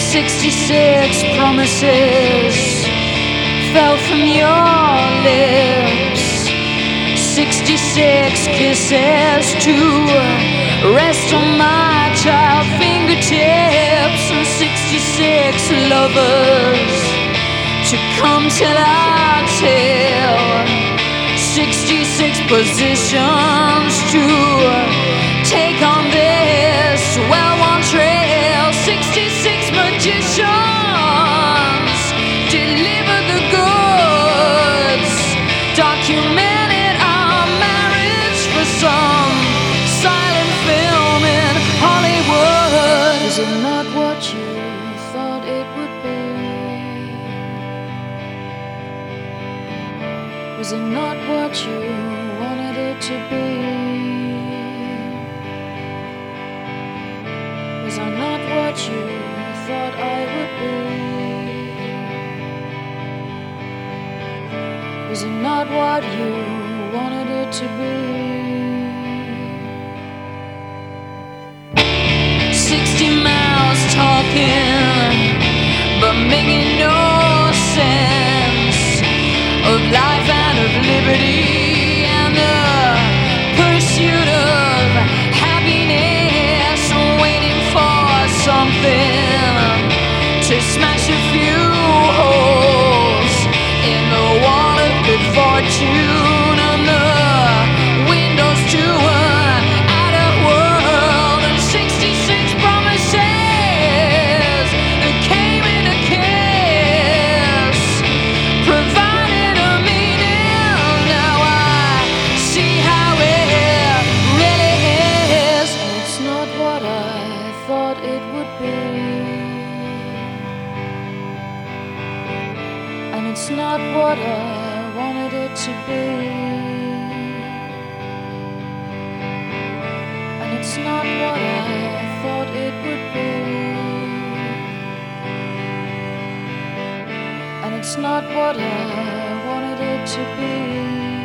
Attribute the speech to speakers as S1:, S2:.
S1: 66 promises fell from your lips. 66 kisses to rest on my child fingertips. And 66 lovers to come tell our tale. 66 positions to take on this well-worn trail. 66 magicians deliver the goods, documented our marriage for some silent film in Hollywood. Is it not what you thought it would be? Was it not what you wanted it to be? Was I not what you thought I would be? Was it not what you wanted it to be? 60 mouths talking, but making no sense of life and of liberty and the pursuit of happiness, waiting for something to smash a few holes in the wall of good fortune and the windows to an outer world. And 66 promises that came in a kiss provided a meaning. Now I see how it really is. It's not what I thought it would be, and it's not what I wanted it to be, and it's not what I thought it would be, and it's not what I wanted it to be.